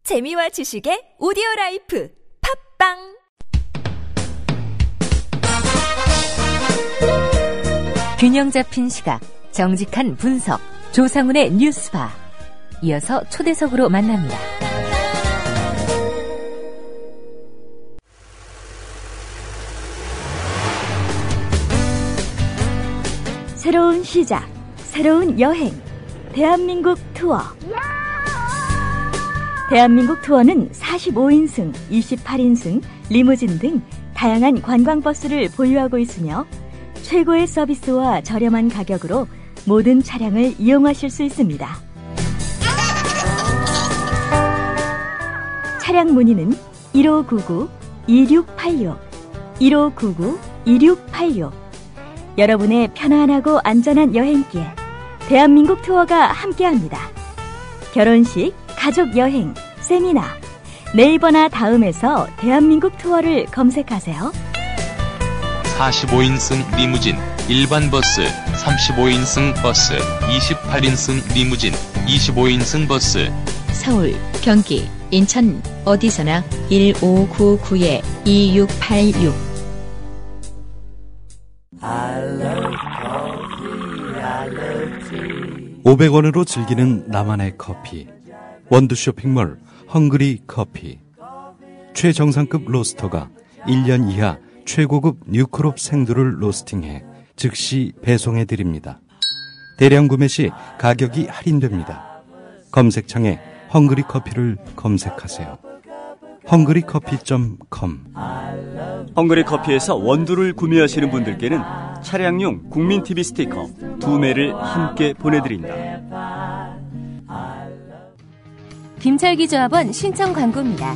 재미와 지식의 오디오라이프 팝빵 균형 잡힌 시각, 정직한 분석, 조상훈의 뉴스바. 이어서 초대석으로 만납니다. 새로운 시작, 새로운 여행, 대한민국 투어. 대한민국 투어는 45인승, 28인승, 리무진 등 다양한 관광버스를 보유하고 있으며 최고의 서비스와 저렴한 가격으로 모든 차량을 이용하실 수 있습니다. 차량 문의는 1599-2686, 1599-2686. 여러분의 편안하고 안전한 여행길, 대한민국 투어가 함께합니다. 결혼식, 가족여행, 세미나, 네이버나 다음에서 대한민국 투어를 검색하세요. 45인승 리무진, 일반 버스, 35인승 버스, 28인승 리무진, 25인승 버스. 서울, 경기, 인천 어디서나 1599-2686. 500원으로 즐기는 나만의 커피. 원두 쇼핑몰 헝그리 커피. 최정상급 로스터가 1년 이하 최고급 뉴크롭 생두를 로스팅해 즉시 배송해드립니다. 대량 구매 시 가격이 할인됩니다. 검색창에 헝그리 커피를 검색하세요. 헝그리커피.com. 헝그리 커피에서 원두를 구매하시는 분들께는 차량용 국민TV 스티커 2매를 함께 보내드립니다. 김철기 조합원 신청 광고입니다.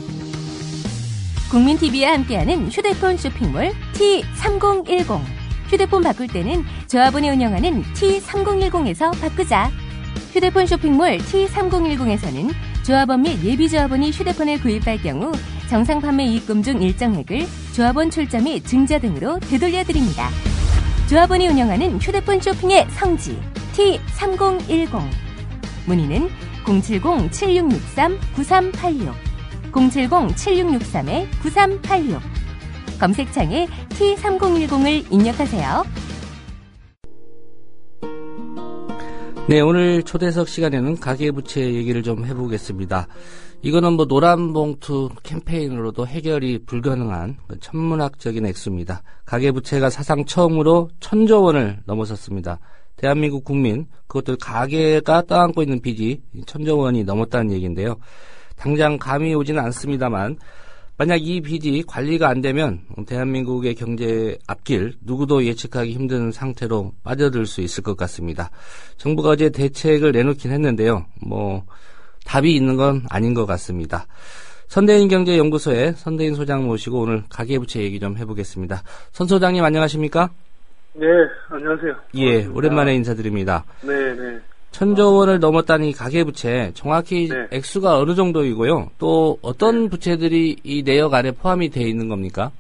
국민TV와 함께하는 휴대폰 쇼핑몰 T3010. 휴대폰 바꿀 때는 조합원이 운영하는 T3010에서 바꾸자. 휴대폰 쇼핑몰 T3010에서는 조합원 및 예비조합원이 휴대폰을 구입할 경우 정상 판매 이익금 중 일정액을 조합원 출자 및 증자 등으로 되돌려드립니다. 조합원이 운영하는 휴대폰 쇼핑의 성지 T3010. 문의는 070-7663-9386, 070-7663-9386. 검색창에 T3010을 입력하세요. 네, 오늘 초대석 시간에는 가계부채 얘기를 좀 해보겠습니다. 이거는 노란 봉투 캠페인으로도 해결이 불가능한 천문학적인 액수입니다. 가계부채가 사상 처음으로 1,000조 원을 넘어섰습니다. 대한민국 국민, 그것도 가계가 떠안고 있는 빚이 1,000조 원이 넘었다는 얘기인데요. 당장 감이 오지는 않습니다만 만약 이 빚이 관리가 안 되면 대한민국의 경제 앞길 누구도 예측하기 힘든 상태로 빠져들 수 있을 것 같습니다. 정부가 어제 대책을 내놓긴 했는데요. 답이 있는 건 아닌 것 같습니다. 선대인경제연구소의 선대인 소장 모시고 오늘 가계부채 얘기 좀 해보겠습니다. 선 소장님 안녕하십니까? 네, 안녕하세요. 예, 오랜만에 인사드립니다. 네, 네. 1,000조 원을 넘었다는 이 가계부채, 정확히 네. 액수가 어느 정도이고요? 또 어떤 부채들이 이 내역 안에 포함이 되어 있는 겁니까?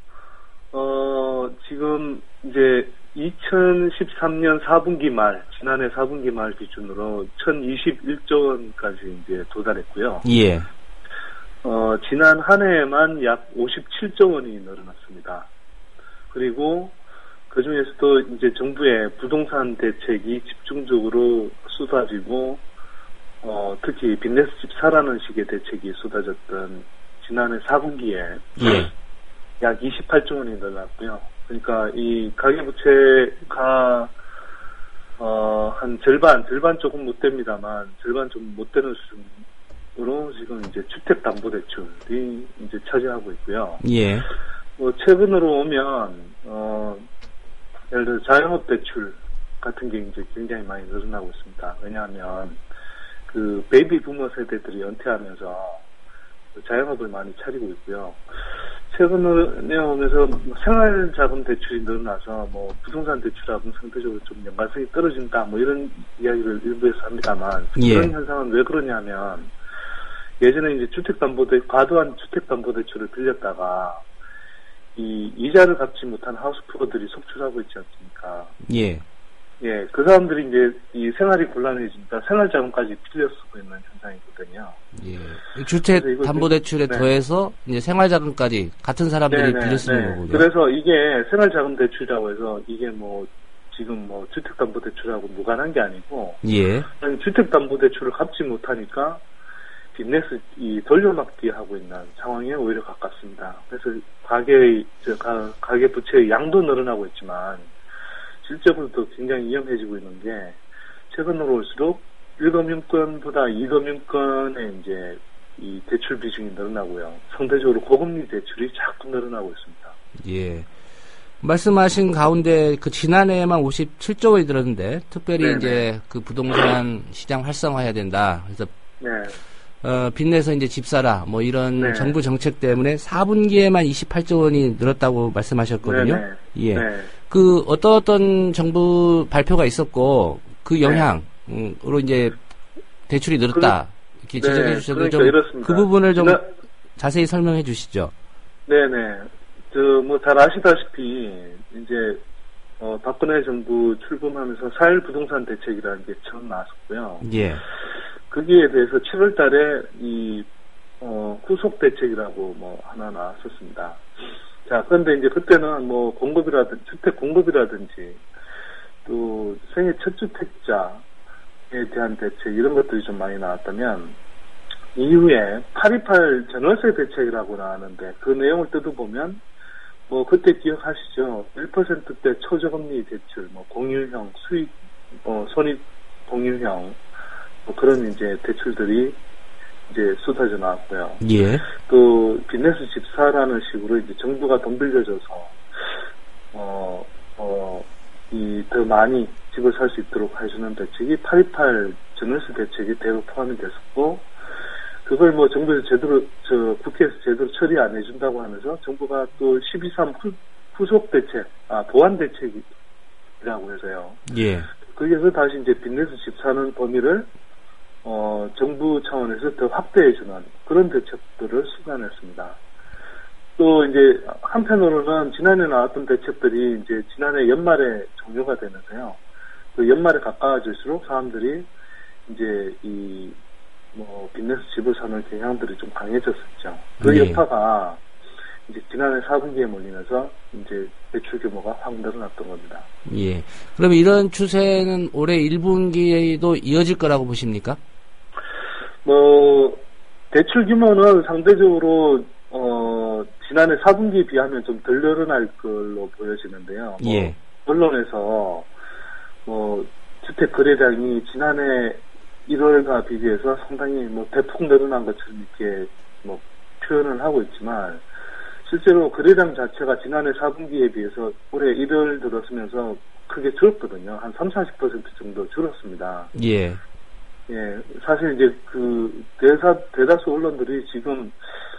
지금 이제 2013년 4분기 말, 지난해 4분기 말 기준으로 1,021조 원까지 이제 도달했고요. 예. 지난 한 해에만 약 57조 원이 늘어났습니다. 그리고 그 중에서도 이제 정부의 부동산 대책이 집중적으로 쏟아지고, 특히 빚내서 집 사라는 식의 대책이 쏟아졌던 지난해 4분기에 예. 약 28조 원이 늘어났고요. 그러니까 이 가계부채가 한 절반 조금 못 됩니다만, 절반 좀 못 되는 수준으로 지금 이제 주택담보대출이 이제 차지하고 있고요. 예. 최근으로 오면 예를 들어 자영업 대출 같은 게 이제 굉장히 많이 늘어나고 있습니다. 왜냐하면 그 베이비 부머 세대들이 은퇴하면서 자영업을 많이 차리고 있고요. 최근에 오면서 생활자금 대출이 늘어나서 부동산 대출하고는 상대적으로 좀 연관성이 떨어진다 이런 이야기를 일부에서 합니다만, 예. 그런 현상은 왜 그러냐면 예전에 이제 과도한 주택담보대출을 빌렸다가 이 이자를 갚지 못한 하우스푸어들이 속출하고 있지 않습니까? 예. 예, 그 사람들이 이제 이 생활이 곤란해지니까 생활자금까지 빌려 쓰고 있는 현상이거든요. 예. 주택담보대출에 네. 더해서 이제 생활자금까지 같은 사람들이 빌려 쓰는 거군요. 그래서 이게 생활자금 대출이라고 해서 이게 뭐 지금 뭐 주택담보대출하고 무관한 게 아니고, 예. 주택담보대출을 갚지 못하니까 빚내서 이 돌려막기 하고 있는 상황에 오히려 가깝습니다. 그래서 가계 부채의 양도 늘어나고 있지만 실제로도 굉장히 위험해지고 있는 게 최근으로 올수록 1금융권보다 2금융권의 이제 이 대출 비중이 늘어나고요. 상대적으로 고금리 대출이 자꾸 늘어나고 있습니다. 예. 말씀하신 가운데 그 지난해에만 57조 원이 들었는데 특별히 네네. 이제 그 부동산 시장 활성화해야 된다. 그래서 네. 빚내서 이제 집 사라 뭐 이런 네. 정부 정책 때문에 4분기에만 28조 원이 늘었다고 말씀하셨거든요. 네네. 예. 네. 그 어떤 정부 발표가 있었고 그 영향으로 이제 대출이 늘었다 이렇게 지적해 주셨는데 그러니까 좀 그 부분을 좀 자세히 설명해 주시죠. 네네. 뭐 잘 아시다시피 이제 박근혜 정부 출범하면서 4.1 부동산 대책이라는 게 처음 나왔었고요. 예. 거기에 대해서 7월 달에 후속 대책이라고 뭐 하나 나왔었습니다. 자, 그런데 이제 그때는 뭐 주택 공급이라든지 또 생애 첫 주택자에 대한 대책 이런 것들이 좀 많이 나왔다면 이후에 828 전월세 대책이라고 나왔는데 그 내용을 뜯어보면 뭐 그때 기억하시죠? 1%대 초저금리 대출, 뭐 공유형 수익, 손익 공유형 뭐 그런 이제 대출들이 이제 쏟아져 나왔고요. 예. 또 빚내서 집 사라는 식으로 이제 정부가 돈 빌려줘서 더 많이 집을 살 수 있도록 해주는 대책이 828 전월세 대책이 대거 포함이 됐었고, 그걸 뭐 정부에서 국회에서 제대로 처리 안 해준다고 하면서 정부가 또 12.3 후속 대책, 보완 대책이라고 해서요. 예. 거기에서 다시 이제 빚내서 집 사는 범위를 정부 차원에서 더 확대해주는 그런 대책들을 수반했습니다. 또 이제 한편으로는 지난해 나왔던 대책들이 이제 지난해 연말에 종료가 되면서요. 그 연말에 가까워질수록 사람들이 이제 빚내서 집을 사는 경향들이 좀 강해졌었죠. 그 예. 여파가 이제 지난해 4분기에 몰리면서 이제 대출 규모가 확 늘어났던 겁니다. 예. 그럼 이런 추세는 올해 1분기에도 이어질 거라고 보십니까? 대출 규모는 상대적으로 지난해 4분기에 비하면 좀 덜 늘어날 걸로 보여지는데요. 예. 언론에서 주택 거래량이 지난해 1월과 비교해서 상당히 대폭 늘어난 것처럼 이렇게 표현을 하고 있지만 실제로 거래량 자체가 지난해 4분기에 비해서 올해 1월 들었으면서 크게 줄었거든요. 한 30-40% 정도 줄었습니다. 예. 예, 사실 이제 대다수 언론들이 지금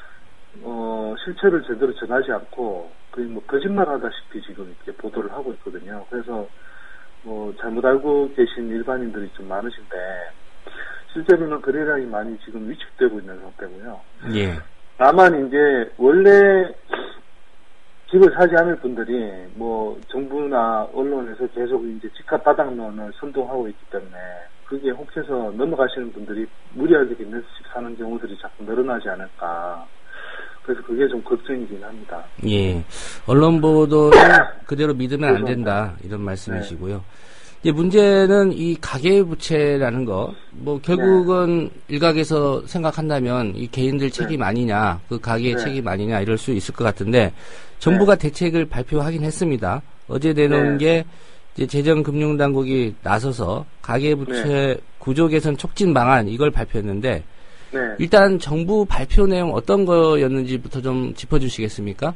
실체를 제대로 전하지 않고 거의 거짓말하다시피 지금 이렇게 보도를 하고 있거든요. 그래서 잘못 알고 계신 일반인들이 좀 많으신데 실제로는 거래량이 많이 지금 위축되고 있는 상태고요. 예. 다만 이제 원래 집을 사지 않을 분들이 정부나 언론에서 계속 이제 집값 바닥론을 선동하고 있기 때문에 그게 혹해서 넘어가시는 분들이 무리하게 빚내서 집 사는 경우들이 자꾸 늘어나지 않을까. 그래서 그게 좀 걱정이긴 합니다. 예. 언론 보도를 그대로 믿으면 안 된다. 이런 말씀이시고요. 네. 이제 문제는 이 가계부채라는 거, 결국은 일각에서 생각한다면 이 개인들 책임 아니냐, 그 가계의 책임 아니냐 이럴 수 있을 것 같은데 정부가 대책을 발표하긴 했습니다. 어제 내놓은 게 이제 재정금융당국이 나서서 가계부채 구조 개선 촉진 방안 이걸 발표했는데 일단 정부 발표 내용 어떤 거였는지부터 좀 짚어주시겠습니까?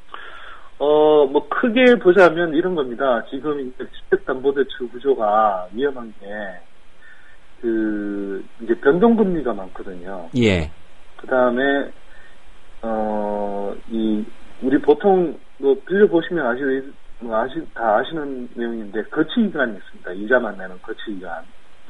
크게 보자면 이런 겁니다. 지금 이제 주택담보대출 구조가 위험한 게, 이제 변동금리가 많거든요. 예. 그 다음에, 우리 보통, 빌려보시면 다 아시는 내용인데, 거치기간이 있습니다. 이자만 내는 거치기간.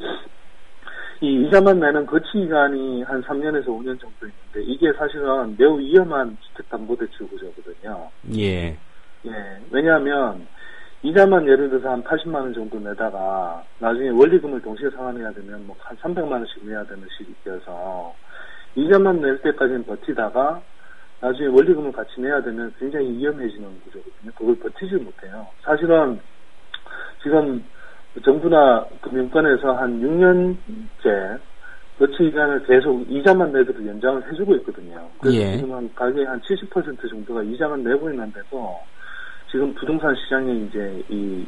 이 이자만 내는 거치기간이 한 3년에서 5년 정도 있는데, 이게 사실은 매우 위험한 주택담보대출 구조거든요. 예. 예, 왜냐하면 이자만 예를 들어서 한 80만 원 정도 내다가 나중에 원리금을 동시에 상환해야 되면 뭐 한 300만 원씩 내야 되는 시기여서 이자만 낼 때까지는 버티다가 나중에 원리금을 같이 내야 되면 굉장히 위험해지는 구조거든요. 그걸 버티지 못해요. 사실은 지금 정부나 금융권에서 한 6년째 거치 기간을 계속 이자만 내도록 연장을 해주고 있거든요. 그래서 예. 지금 한 가계의 한 70% 정도가 이자만 내고 있는데도 지금 부동산 시장이 이제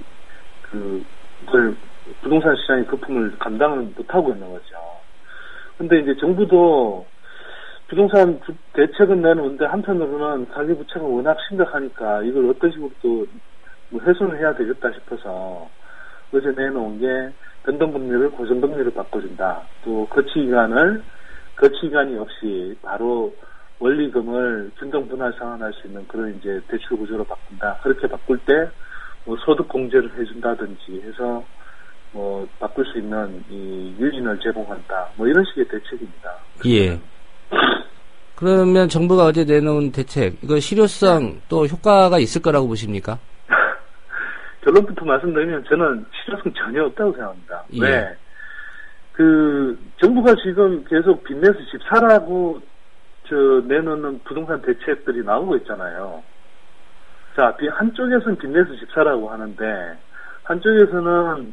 부동산 시장의 거품을 감당을 못하고 있는 거죠. 근데 이제 정부도 부동산 대책은 내놓는데 한편으로는 가계부채가 워낙 심각하니까 이걸 어떤 식으로 또 뭐 해소를 해야 되겠다 싶어서 어제 내놓은 게 변동금리를 고정금리로 바꿔준다. 또 거치기간이 없이 바로 원리금을 균등분할 상환할 수 있는 그런 이제 대출 구조로 바꾼다. 그렇게 바꿀 때 뭐 소득 공제를 해준다든지 해서 뭐 바꿀 수 있는 이 유인을 제공한다. 뭐 이런 식의 대책입니다. 예. 그러면 정부가 어제 내놓은 대책, 이거 실효성 또 효과가 있을 거라고 보십니까? 결론부터 말씀드리면 저는 실효성 전혀 없다고 생각합니다. 예. 왜? 정부가 지금 계속 빚내서 집 사라고 내놓는 부동산 대책들이 나오고 있잖아요. 자, 한쪽에서는 빚내서 집 사라고 하는데, 한쪽에서는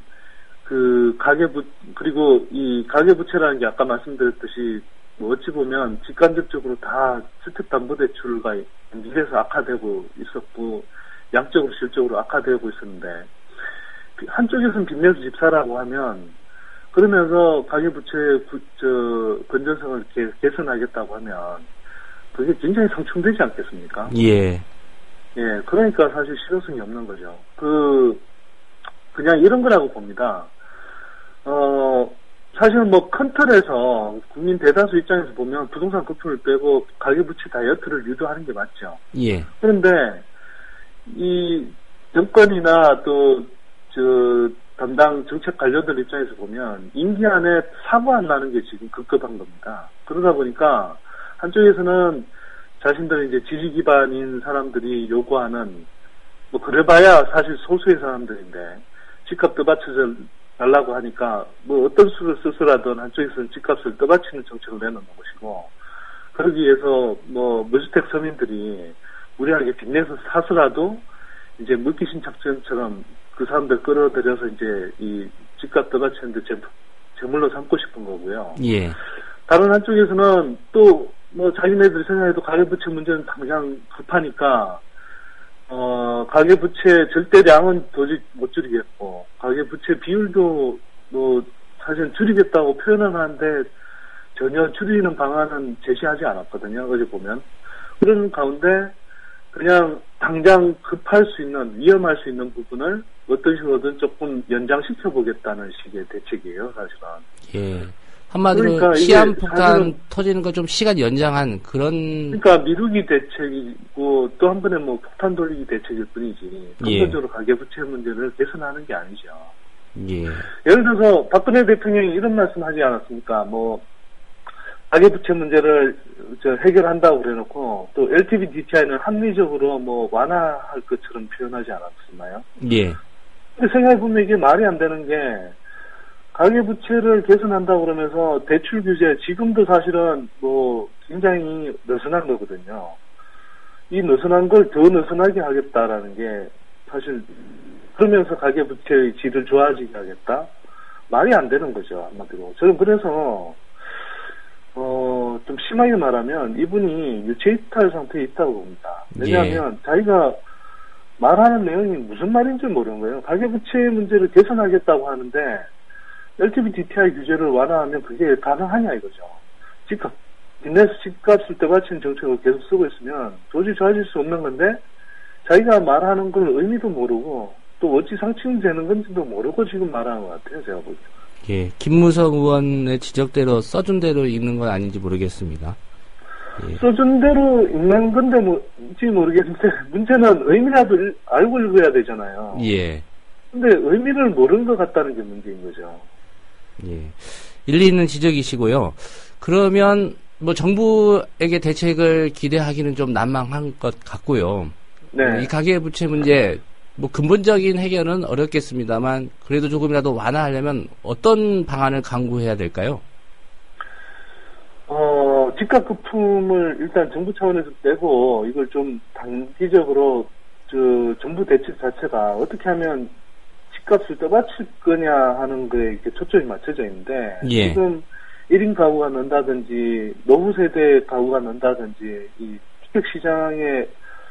그리고 이 가계부채라는 게 아까 말씀드렸듯이, 뭐 어찌 보면 직간접적으로 다 주택담보대출과 연결해서 악화되고 있었고, 양적으로 실적으로 악화되고 있었는데, 한쪽에서는 빚내서 집 사라고 하면, 그러면서 가계부채 건전성을 개선하겠다고 하면, 그게 굉장히 상충되지 않겠습니까? 예. 예, 그러니까 사실 실효성이 없는 거죠. 그냥 이런 거라고 봅니다. 사실은 뭐 큰 틀에서 국민 대다수 입장에서 보면 부동산 거품을 빼고 가계부채 다이어트를 유도하는 게 맞죠. 예. 그런데 이 정권이나 또 담당 정책 관료들 입장에서 보면 임기 안에 사고 안 나는 게 지금 급급한 겁니다. 그러다 보니까 한쪽에서는 자신들은 이제 지지 기반인 사람들이 요구하는 뭐 그래봐야 사실 소수의 사람들인데 집값 떠받쳐서 달라고 하니까 뭐 어떤 수를 쓰서라도 한쪽에서는 집값을 떠받치는 정책을 내놓는 것이고 그러기 위해서 뭐 무주택 서민들이 무리하게 빚내서 사서라도 이제 물귀신 작전처럼 그 사람들 끌어들여서 이제 이 집값 떠받치는데 제물로 삼고 싶은 거고요. 예. 다른 한쪽에서는 또 뭐 자기네들 생각해도 가계부채 문제는 당장 급하니까 가계부채 절대량은 도저히 못 줄이겠고 가계부채 비율도 뭐 사실 줄이겠다고 표현은 하는데 전혀 줄이는 방안은 제시하지 않았거든요. 어제 보면 그런 가운데 그냥 당장 급할 수 있는 위험할 수 있는 부분을 어떤 식으로든 조금 연장시켜 보겠다는 식의 대책이에요, 사실은. 예. 한마디로 그러니까 시한폭탄 터지는 거 좀 시간 연장한 그런. 그러니까 미루기 대책이고 또 한 번에 뭐 폭탄 돌리기 대책일 뿐이지 근본적으로 가계부채 문제를 개선하는 게 아니죠. 예. 예를 들어서 박근혜 대통령이 이런 말씀하지 않았습니까? 뭐 가계부채 문제를 해결한다고 그래놓고 또 LTV DTI는 합리적으로 뭐 완화할 것처럼 표현하지 않았었나요? 예. 근데 생각해보면 이게 말이 안 되는 게 가계부채를 개선한다고 그러면서 대출 규제 지금도 사실은 뭐 굉장히 느슨한 거거든요. 이 느슨한 걸 더 느슨하게 하겠다라는 게 사실 그러면서 가계부채의 질을 좋아지게 하겠다? 말이 안 되는 거죠, 한마디로. 저는 그래서 좀 심하게 말하면 이분이 유체이탈 상태에 있다고 봅니다. 왜냐하면 자기가 말하는 내용이 무슨 말인지 모르는 거예요. 가계부채 문제를 개선하겠다고 하는데 LTV DTI 규제를 완화하면 그게 가능하냐 이거죠. 빚내서 집값을 떠받치는 정책을 계속 쓰고 있으면 도저히 좋아질 수 없는 건데 자기가 말하는 걸 의미도 모르고 또 어찌 상칭되는 건지도 모르고 지금 말하는 것 같아요. 제가 볼 때. 예, 김무성 의원의 지적대로 써준 대로 읽는 건 아닌지 모르겠습니다. 예. 써준 대로 읽는 건데 뭔지 모르겠는데 문제는 의미라도 알고 읽어야 되잖아요. 예. 근데 의미를 모르는 것 같다는 게 문제인 거죠. 예. 일리 있는 지적이시고요. 그러면 뭐 정부에게 대책을 기대하기는 좀 난망한 것 같고요. 네. 이 가계부채 문제 뭐 근본적인 해결은 어렵겠습니다만 그래도 조금이라도 완화하려면 어떤 방안을 강구해야 될까요? 집값 거품을 일단 정부 차원에서 빼고 이걸 좀 단기적으로 정부 대책 자체가 어떻게 하면 집값을 떠받칠 거냐 하는 거에 이렇게 초점이 맞춰져 있는데 예. 지금 1인 가구가 는다든지 노후 세대 가구가 는다든지 이 주택 시장의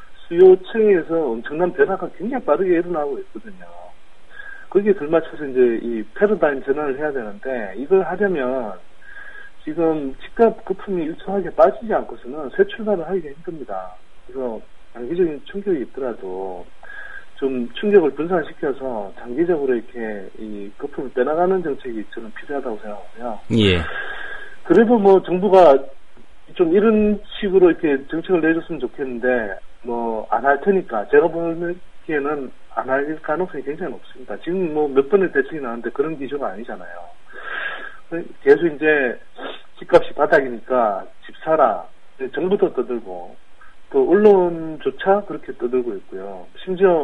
수요층에서 엄청난 변화가 굉장히 빠르게 일어나고 있거든요. 거기에 들맞춰서 이제 이 패러다임 전환을 해야 되는데 이걸 하려면 지금 집값 거품이 일정하게 빠지지 않고서는 새 출발을 하기가 힘듭니다. 그래서 장기적인 충격이 있더라도 좀 충격을 분산시켜서 장기적으로 이렇게 이 거품을 빼나가는 정책이 저는 필요하다고 생각하고요. 예. 그래도 뭐 정부가 좀 이런 식으로 이렇게 정책을 내줬으면 좋겠는데 뭐 안 할 테니까 제가 보기에는 안 할 가능성이 굉장히 높습니다. 지금 뭐 몇 번의 대책이 나왔는데 그런 기조가 아니잖아요. 계속 이제 집값이 바닥이니까 집 사라. 정부도 떠들고 또 언론조차 그렇게 떠들고 있고요. 심지어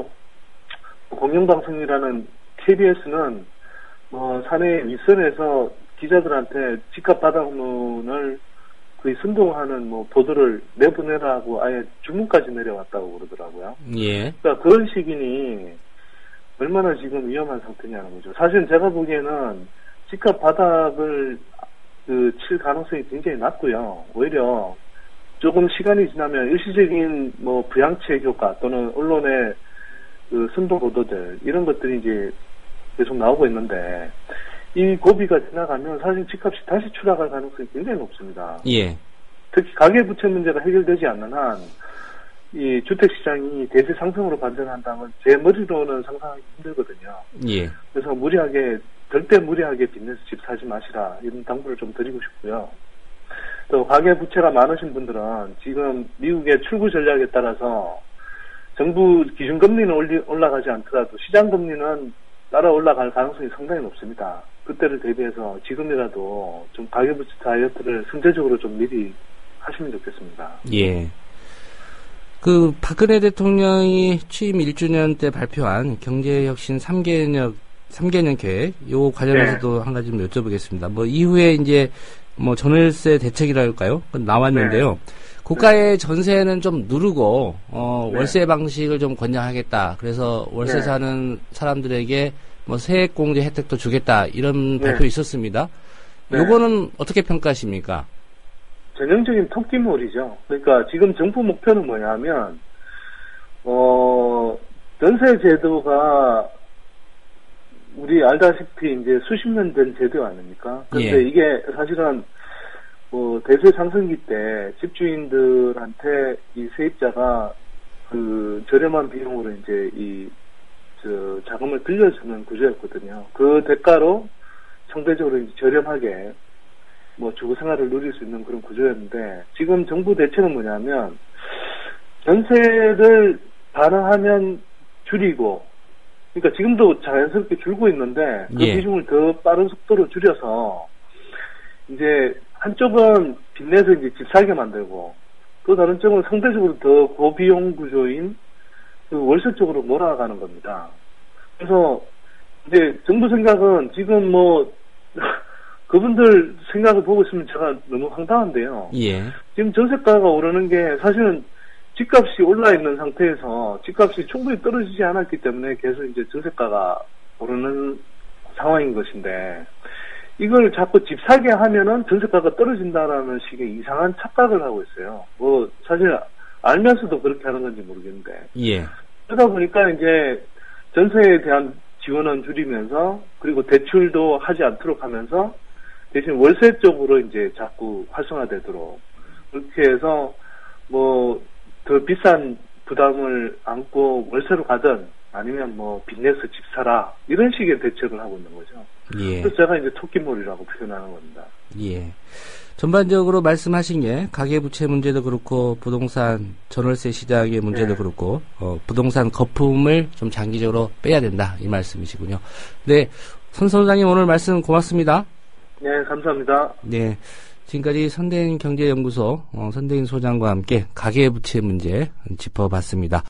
공영방송이라는 KBS는 뭐 사내 윗선에서 기자들한테 집값 바닥론을 거의 선동하는 뭐 보도를 내보내라고 아예 주문까지 내려왔다고 그러더라고요. 예. 그러니까 그런 시기니 얼마나 지금 위험한 상태냐는 거죠. 사실 제가 보기에는 집값 바닥을 칠 가능성이 굉장히 낮고요. 오히려 조금 시간이 지나면 일시적인 뭐 부양책 효과 또는 언론의 선동 보도들 이런 것들이 이제 계속 나오고 있는데 이 고비가 지나가면 사실 집값이 다시 추락할 가능성이 굉장히 높습니다. 예. 특히 가계부채 문제가 해결되지 않는 한 이 주택시장이 대세 상승으로 반전한다면 제 머리로는 상상하기 힘들거든요. 예. 그래서 절대 무리하게 빚내서 집 사지 마시라 이런 당부를 좀 드리고 싶고요. 또 가계부채가 많으신 분들은 지금 미국의 출구 전략에 따라서 정부 기준금리는 올라가지 않더라도 시장금리는 따라 올라갈 가능성이 상당히 높습니다. 그때를 대비해서 지금이라도 좀 가계부채 다이어트를 선제적으로 좀 미리 하시면 좋겠습니다. 예. 박근혜 대통령이 취임 1주년 때 발표한 경제혁신 3개년 계획, 요 관련해서도 네. 한 가지 좀 여쭤보겠습니다. 뭐, 이후에 이제, 뭐, 전월세 대책이랄까요? 나왔는데요. 네. 고가의 전세는 좀 누르고, 네. 월세 방식을 좀 권장하겠다. 그래서 월세 네. 사는 사람들에게 뭐, 세액공제 혜택도 주겠다. 이런 발표 있었습니다. 네. 요거는 어떻게 평가하십니까? 전형적인 토끼몰이죠. 그러니까 지금 정부 목표는 뭐냐면, 전세 제도가 우리 알다시피 이제 수십 년 된 제도 아닙니까? 그런데 예. 이게 사실은 뭐 대세 상승기 때 집주인들한테 이 세입자가 저렴한 비용으로 이제 자금을 빌려주는 구조였거든요. 그 대가로 상대적으로 이제 저렴하게 뭐 주거 생활을 누릴 수 있는 그런 구조였는데 지금 정부 대책은 뭐냐면 전세를 반환하면 줄이고 그러니까 지금도 자연스럽게 줄고 있는데 그 예. 비중을 더 빠른 속도로 줄여서 이제 한쪽은 빚내서 이제 집 살게 만들고 또 다른 쪽은 상대적으로 더 고비용 구조인 월세 쪽으로 몰아가는 겁니다. 그래서 이제 정부 생각은 지금 뭐 그분들 생각을 보고 있으면 제가 너무 황당한데요. 예. 지금 전세가가 오르는 게 사실은 집값이 올라 있는 상태에서 집값이 충분히 떨어지지 않았기 때문에 계속 이제 전세가가 오르는 상황인 것인데 이걸 자꾸 집 사게 하면은 전세가가 떨어진다라는 식의 이상한 착각을 하고 있어요. 뭐 사실 알면서도 그렇게 하는 건지 모르겠는데. 예. 그러다 보니까 이제 전세에 대한 지원은 줄이면서 그리고 대출도 하지 않도록 하면서 대신 월세 쪽으로 이제 자꾸 활성화되도록 그렇게 해서 뭐 더 비싼 부담을 안고 월세로 가든 아니면 뭐 빚내서 집 사라 이런 식의 대책을 하고 있는 거죠. 예. 그래서 제가 이제 토끼몰이라고 표현하는 겁니다. 예. 전반적으로 말씀하신 게 가계부채 문제도 그렇고 부동산 전월세 시장의 문제도 네. 그렇고 부동산 거품을 좀 장기적으로 빼야 된다 이 말씀이시군요. 네, 손 소장님 오늘 말씀 고맙습니다. 네, 감사합니다. 네, 지금까지 선대인 경제연구소 선대인 소장과 함께 가계부채 문제 짚어봤습니다.